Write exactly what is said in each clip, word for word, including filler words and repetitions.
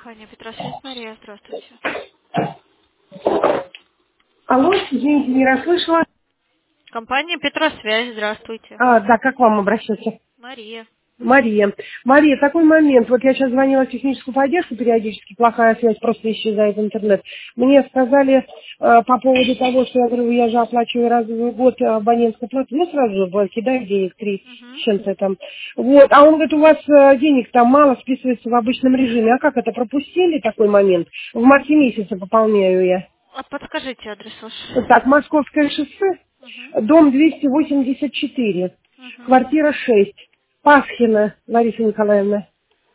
Компания Петросвязь, Мария, здравствуйте. Алло, извините, не расслышала. Компания Петросвязь, здравствуйте. А, да, как к вам обращаться? Мария. Мария. Мария, такой момент. Вот я сейчас звонила в техническую поддержку, периодически плохая связь, просто исчезает интернет. Мне сказали э, по поводу того, что я говорю, я же оплачиваю раз в год абонентскую плату, ну сразу же кидаю денег три Угу. с чем-то там. Вот, а он говорит, у вас э, денег там мало, списывается в обычном режиме. А как это, пропустили такой момент? В марте месяце пополняю я. А подскажите адрес ваш. Так, Московское шоссе, Угу. дом двести восемьдесят четыре, Угу. квартира шесть, Пасхина Лариса Николаевна.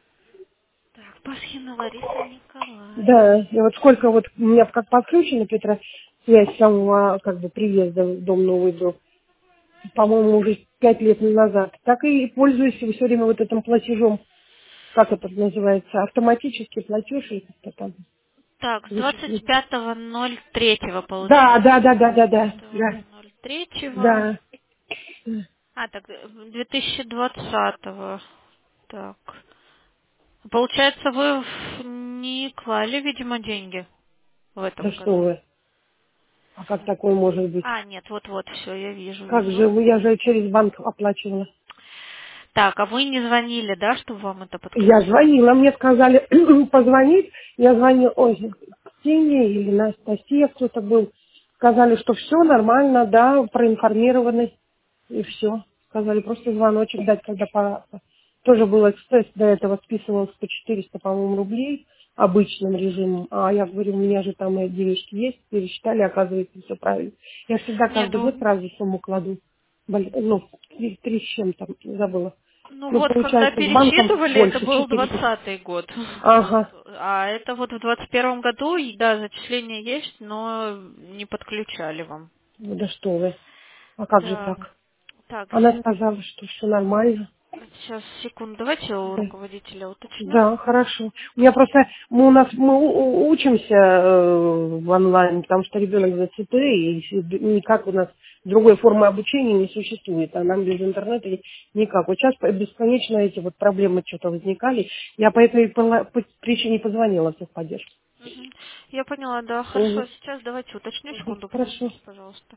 Так, Пасхина Лариса Да, Николаевна. и вот сколько вот у меня как подключена, Петра, связь с самого как бы приезда в дом новый был, по-моему, уже пять лет назад, так и пользуюсь все время вот этим платежом, как это называется, автоматический платеж или как-то там. Так, с двадцать Вычислить. пятого ноль третьего Да, получается. да, да, да, да, двадцать да, пятого да, ноль третьего. да. А, так, две тысячи двадцатого. Так. Получается, вы в- не клали, видимо, деньги в Да этом что году. вы, а как такое может быть? А, нет, вот-вот, все, я вижу, Как вижу. же, вы- я же через банк оплачивала. Так, а вы не звонили, да, чтобы вам это Я подключить? звонила, мне сказали позвонить. Я звонила, ой, Ксения или Анастасия, кто-то был. Сказали, что все нормально, да, проинформированы. И все. Сказали, просто звоночек дать, когда пора. Тоже был экспресс, до этого списывалось по четыреста, по-моему, рублей обычным режимом. А я говорю, у меня же там и денежки есть, пересчитали, оказывается, все правильно. Я всегда Нет, каждый год ну, сразу сумму кладу. Бол- Ну, три, три с чем-то, забыла. ну Ну, вот, когда получается, с банком пересчитывали, это больше, был четыреста. двадцатый год. Вот. Ага, А это вот в двадцать первом году, и да, зачисление есть, но не подключали вам. ну да что вы. А как же Да. так? Так, Она сказала, что все нормально. сейчас, секунду, давайте у Да. руководителя уточню. Да, хорошо. У меня просто мы у нас мы у- у- учимся э, в онлайн, потому что ребенок за ЦТ, и с- никак у нас другой формы обучения не существует, а нам без интернета и никак. Вот сейчас по- бесконечно эти вот проблемы что-то возникали. Я по этой пола- по- причине позвонила в техподдержку. Мгм. Я поняла, да, Мгм. хорошо, сейчас давайте уточню, Мгм. секунду, Хорошо. подождите, пожалуйста.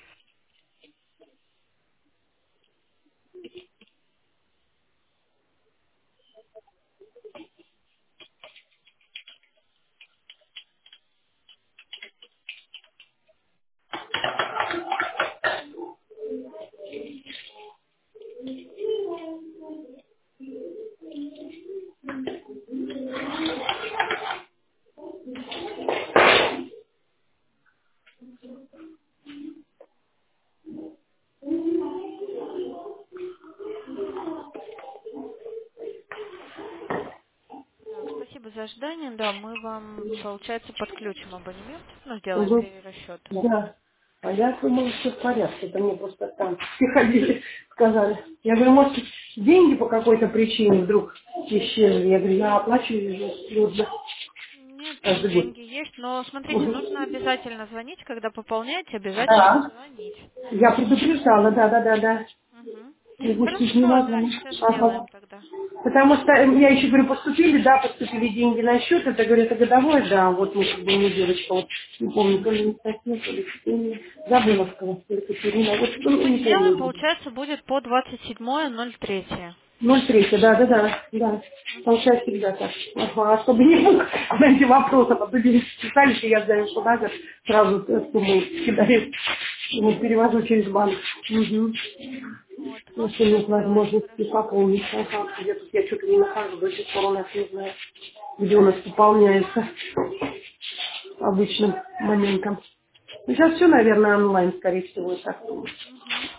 Так, спасибо за ожидание. Да, мы вам, получается, подключим абонемент, ну, сделаем Угу. перерасчет. Да. А я думала, все в порядке. Это мне просто там приходили, сказали. Я говорю, может, деньги по какой-то причине вдруг исчезли. Я говорю, я оплачиваю же людно Нет, там каждый год. деньги есть, но смотрите, Мгм. нужно обязательно звонить, когда пополняете, обязательно Да. звонить. Я предупреждала, да, да, да, да. Угу. Упустить не Хорошо, могу. да, сейчас Ага. сделаем тогда. Потому что э, я еще говорю, поступили, да, поступили деньги на счет, это, говорю, это годовой, да, вот мы как бы не девочка, вот, не помню, то ли не Стасенко, то ли Ксения, забыла, сказала, то ли Катерина, вот, Ну, ну, мы не сделаем, помню. получается, будет по двадцать седьмое ноль три. Ноль третья, да, да, да, да. Получается всегда так. Ага, а чтобы не было, знаете, вопросов, а то здесь писали, я знаю, что надо, сразу э, сумму кидаю, ну, перевожу через банк. Угу. Вот, ну Если все нет сделаем, возможности хорошо. пополнить. Ага, я тут я что-то не нахожу, до сих пор у нас не знаю, где у нас пополняется обычным моментом. Ну, сейчас все, наверное, онлайн, скорее всего, так. Угу.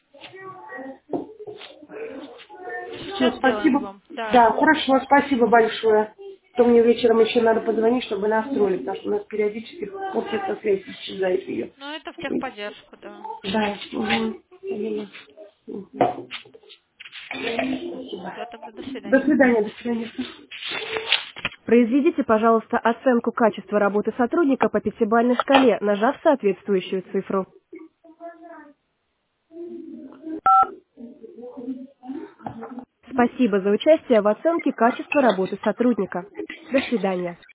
Ну, Все, сейчас сделаем спасибо. вам. Да, Да, хорошо, спасибо большое. То мне вечером еще надо позвонить, чтобы настроить, потому что у нас периодически общество связи исчезает ее. ну это в техподдержку, да. Да, угу. Поняла. Мгм. Спасибо. Все, тогда до До свидания. свидания, до свидания. Произведите, пожалуйста, оценку качества работы сотрудника по пятибалльной шкале, нажав соответствующую цифру. Спасибо за участие в оценке качества работы сотрудника. До свидания.